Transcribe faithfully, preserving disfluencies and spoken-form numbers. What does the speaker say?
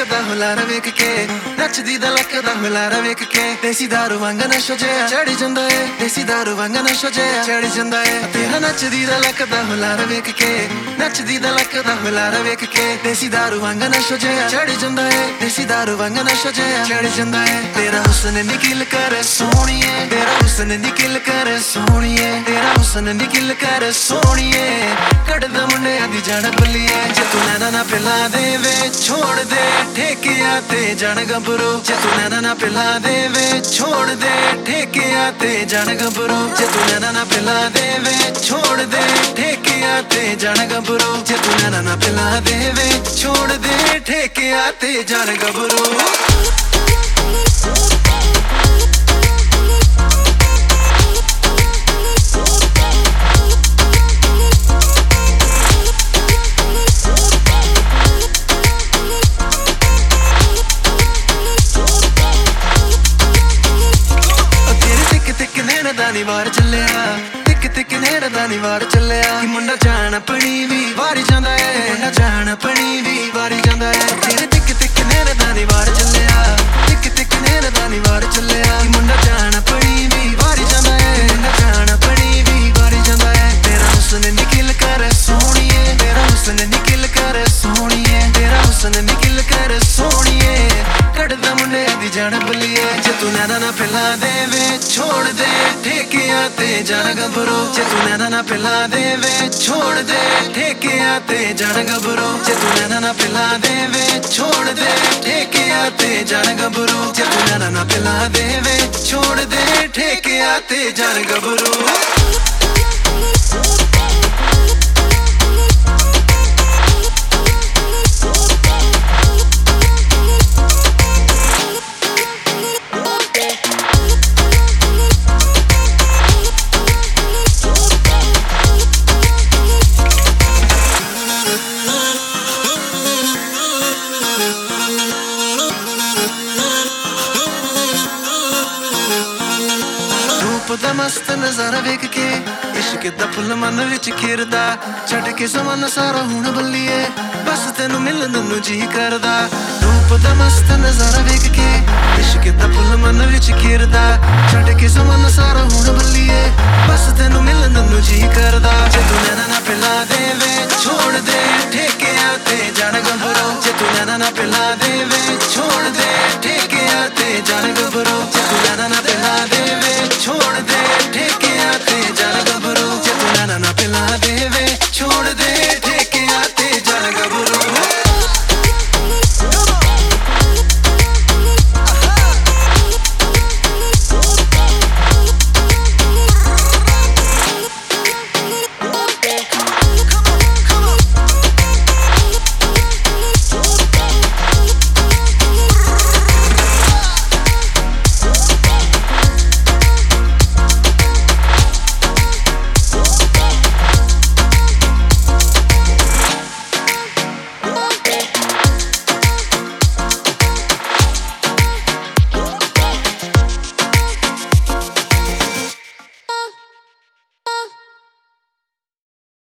ਦਾ ਹੁਲਾਰਾ ਵੇਖ ਕੇ ਨੱਚਦੀ ਦਾ ਲੱਕ ਦਾ ਹੁਲਾਰਾ ਵੇਖ ਕੇ ਦੇਸੀ ਦਾਰੂ ਵਾਂਗ ਨਸ਼ਾ ਜਿਹਾ ਚੜ੍ਹ ਜਾਂਦਾ ਏ ਦੇਸੀ ਦਾਰੂ ਵਾਂਗ ਨਸ਼ਾ ਜਿਹਾ ਚੜ੍ਹ ਜਾਂਦਾ ਏ ਤੇਰਾ ਨੱਚਦੀ ਦਾ ਲੱਕ ਦਾ ਹੁਲਾਰਾ ਵੇਖ ਕੇ ਨੱਚਦੀ ਦਾ ਲੱਕ ਦਾ ਹੁਲਾਰਾ ਵੇਖ ਕੇ ਦੇਸੀ ਦਾਰੂ ਵਾਂਗ ਨਸ਼ਾ ਜਿਹਾ ਚੜ੍ਹ ਜਾਂਦਾ ਏ ਦੇਸੀ ਦਾਰੂ ਵਾਂਗ ਨਸ਼ਾ ਜਿਹਾ ਚੜ੍ਹ ਜਾਂਦਾ ਏ ਤੇਰਾ ਹੁਸਨ ਨਿਕਲ ਕਰ ਸੋਹਣੀਏ ਤੇਰਾ ਹੁਸਨ ਨਿਕਲ ਕਰ ਸੋਹਣੀਏ ਤੇਰਾ ਹੁਸਨ ਨਿਕਲ ਕਰ ਸੋਹਣੀਏ ਕੱਢਦਾ ਮੁੰਡਿਆਂ ਦੀ ਜਾਨ ਬੱਲੀਏ ਜੇ ਤੂੰ ਨੈਣਾ ਨਾ ਪਿਲਾ ਦੇਵੇ ਛੋੜ ਦੇ ਠੇਕਿਆਂ ਤੇ ਜਾਣ ਗੱਭਰੂ ਜੇ ਤੂੰ ਨੈਣਾ ਨਾ ਪਿਲਾ ਦੇਵੇ ਛੋੜ ਦੇ ਠੇਕਿਆਂ ਤੇ ਜਾਣ ਗੱਭਰੂ ਜੇ ਤੂੰ ਨੈਣਾ ਨਾ ਪਿਲਾ ਦੇਵੇ ਛੋੜ ਦੇ ਠੇਕਿਆਂ ਤੇ ਜਾਣ ਗੱਭਰੂ ਜੇ ਤੂੰ ਨੈਣਾ ਨਾ ਪਿਲਾ ਦੇਵੇ ਛੋੜ ਦੇ ਠੇਕਿਆਂ ਤੇ ਜਾਣ ਗੱਭਰੂ ਨੀ ਵਾਰ ਚੱਲਿਆ ਟਿਕ ਟਿਕ ਨੇੜ ਦਾ ਨੀ ਵਾਰ ਚੱਲਿਆ ਕਿ ਮੁੰਡਾ ਜਾਣ ਪਣੀ ਵੀ ਵਾਰੀ ਜਾਂਦਾ ਏ ਮੁੰਡਾ ਜਾਣ ਪਣੀ ਵੀ ਵਾਰੀ ਜਾਂਦਾ ਏ ਤੇਰੇ ਟਿਕ ਟਿਕ ਨੇੜ ਦਾ ਨੀ ਵਾਰ ਚੱਲਿਆ ਟਿਕ ਟਿਕ ਨੇੜ ਦਾ ਨੀ ਵਾਰ ਚੱਲਿਆ ਕਿ ਮੁੰਡਾ ਜਾਣ ਪਣੀ ਵੀ ਵਾਰੀ ਜਾਂਦਾ ਏ ਮੁੰਡਾ ਜਾਣ ਪਣੀ ਵੀ ਵਾਰੀ ਜਾਂਦਾ ਏ ਤੇਰਾ ਹੁਸਨ ਨਿਕਲ ਕਰ ਸੋਹਣੀਏ ਤੇਰਾ ਹੁਸਨ ਨਿਕਲ ਕਰ ਸੋਹਣੀਏ ਤੇਰਾ ਹੁਸਨ ਨਿਕਲ ਕਰ ਸੋਹਣੀਏ ਕੱਢਦਾ ਮੁੰਡਿਆਂ ਦੀ ਜਾਨ ਬੱਲੀਏ ਜੇ ਤੂੰ ਨੈਣਾ ਨਾ ਪਿਲਾ ਦੇਵੇ ਛੋੜ ਦੇ ਠੇਕਿਆਂ ਤੇ ਜਾਣ ਗੱਭਰੂ ਜੇ ਤੂੰ ਨੈਣਾ ਨਾ ਪਿਲਾ ਦੇਵੇ ਛੋੜ ਦੇ ਠੇਕਿਆਂ ਤੇ ਜਾਣ ਗੱਭਰੂ ਜੇ ਤੂੰ ਨੈਣਾ ਨਾ ਪਿਲਾ ਦੇਵੇ ਛੋੜ ਦੇ ਠੇਕਿਆਂ ਤੇ ਜਾਣ ਗੱਭਰੂ ਜੇ ਤੂੰ ਨੈਣਾ ਨਾ ਪਿਲਾ ਦੇਵੇ ਛੋੜ ਦੇ ਠੇਕਿਆਂ ਤੇ ਜਾਣ ਗੱਭਰੂ ਦਾ ਮਸਤ ਨਜ਼ਾਰਾ ਵੇਖ ਕੇ ਇਸ਼ਕ ਦਾ ਫੁੱਲ ਮਨ ਵਿੱਚ ਖਿਰਦਾ ਛੱਡ ਕੇ ਸਮਾਂ ਸਾਰਾ ਹੁਣ ਬੱਲੀਏ ਬਸ ਤੈਨੂੰ ਮਿਲਣ ਨੂੰ ਜੀ ਕਰਦਾ ਰੂਪ ਦਾ ਮਸਤ ਨਜ਼ਾਰਾ ਵੇਖ ਕੇ ਇਸ਼ਕ ਦਾ ਫੁੱਲ ਮਨ ਵਿੱਚ ਖਿਰਦਾ ਛੱਡ ਕੇ ਸਮਾਂ ਸਾਰਾ ਹੁਣ ਬੱਲੀਏ ਬਸ ਤੈਨੂੰ ਮਿਲਣ ਨੂੰ ਜੀ ਕਰਦਾ ਜੇ ਤੂੰ ਨੈਣਾ ਨਾ ਪਿਲਾ ਦੇਵੇ ਛੋੜ ਦੇ ਠੇਕਿਆਂ ਤੇ ਜਾਣ ਗੱਭਰੂ ਜੇ ਤੂੰ ਨੈਣਾ ਨਾ ਪਿਲਾ ਦੇਵੇ ਛੋੜ ਦੇ ਠੇਕਿਆਂ ਤੇ ਜਾਣ ਗੱਭਰੂ ਜੇ ਤੂੰ ਨੈਣਾ ਨਾ